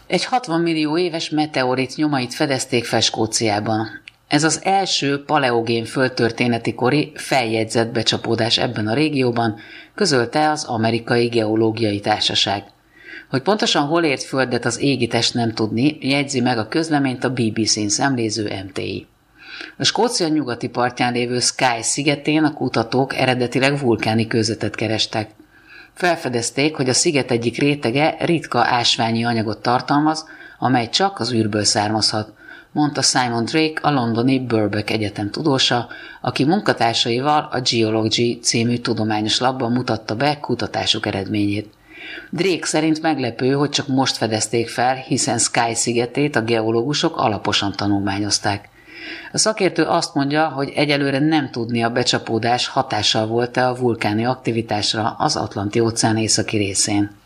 Egy 60 millió éves meteorit nyomait fedezték fel Skóciában. Ez az első paleogén földtörténeti kori feljegyzett becsapódás ebben a régióban, közölte az Amerikai Geológiai Társaság. Hogy pontosan hol ért földet az égitest nem tudni, jegyzi meg a közleményt a BBC-n szemléző MTI. A Skócia nyugati partján lévő Skye szigetén a kutatók eredetileg vulkáni kőzetet kerestek. Felfedezték, hogy a sziget egyik rétege ritka ásványi anyagot tartalmaz, amely csak az űrből származhat, mondta Simon Drake, a londoni Birkbeck Egyetem tudósa, aki munkatársaival a Geology című tudományos lapban mutatta be kutatásuk eredményét. Drake szerint meglepő, hogy csak most fedezték fel, hiszen Skye szigetét a geológusok alaposan tanulmányozták. A szakértő azt mondja, hogy egyelőre nem tudni, a becsapódás hatással volt-e a vulkáni aktivitásra az Atlanti-óceán északi részén.